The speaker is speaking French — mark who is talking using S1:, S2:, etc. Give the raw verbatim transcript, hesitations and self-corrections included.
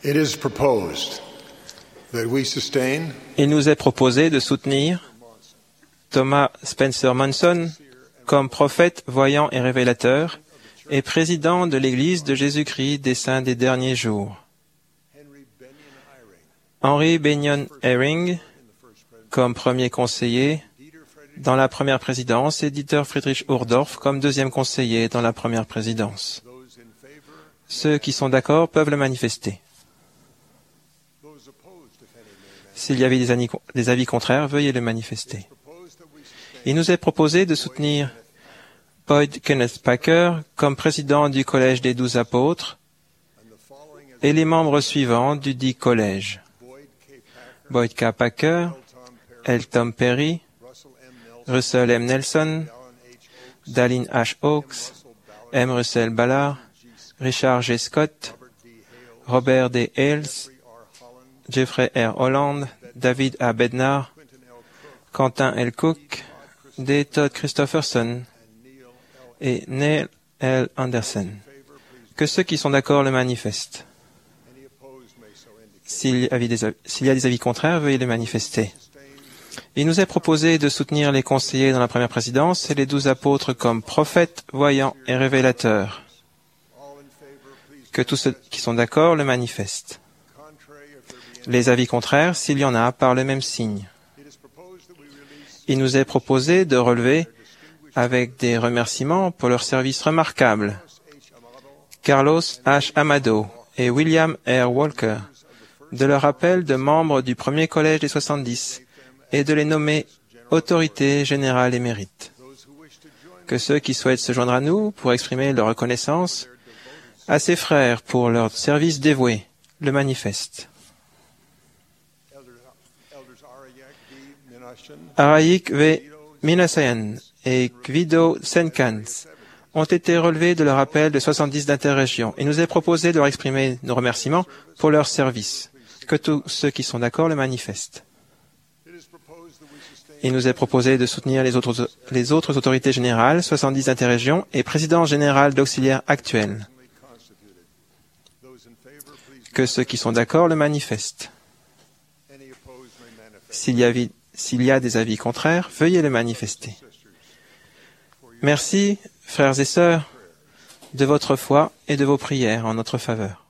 S1: It is proposed that we sustain
S2: Il nous est proposé de soutenir Thomas Spencer Monson comme prophète, voyant et révélateur et président de l'Église de Jésus-Christ des Saints des Derniers Jours. Henry Benyon Eyring comme premier conseiller dans la première présidence et Dieter Friedrich Uchtdorf comme deuxième conseiller dans la première présidence. Ceux qui sont d'accord peuvent le manifester. S'il y avait des avis, des avis contraires, veuillez le manifester. Il nous est proposé de soutenir Boyd Kenneth Packer comme président du Collège des Douze Apôtres et les membres suivants du dit collège. Boyd K. Packer, L. Tom Perry, Russell M. Nelson, Dallin H. Oaks, M. Russell Ballard, Richard G. Scott, Robert D. Hales, Jeffrey R. Holland, David A. Bednar, Quentin L. Cook, D. Todd Christopherson et Neil L. Anderson. Que ceux qui sont d'accord le manifestent. S'il y a des, s'il y a des avis contraires, veuillez les manifester. Il nous est proposé de soutenir les conseillers dans la première présidence et les douze apôtres comme prophètes, voyants et révélateurs. Que tous ceux qui sont d'accord le manifestent. Les avis contraires, s'il y en a, par le même signe. Il nous est proposé de relever, avec des remerciements pour leur service remarquable, Carlos H. Amado et William R. Walker, de leur appel de membres du premier collège des soixante-dix et de les nommer autorités générales émérites. Que ceux qui souhaitent se joindre à nous pour exprimer leur reconnaissance à ces frères pour leur service dévoué le manifestent. Arayik V. Minasayan et Gvido Senkans ont été relevés de leur appel de soixante-dix d'interrégion. Il nous est proposé de leur exprimer nos remerciements pour leur service. Que tous ceux qui sont d'accord le manifestent. Il nous est proposé de soutenir les autres, les autres autorités générales, soixante-dix interrégions et président général d'auxiliaires actuels. Que ceux qui sont d'accord le manifestent. S'il y a, s'il y a des avis contraires, veuillez le manifester. Merci, frères et sœurs, de votre foi et de vos prières en notre faveur.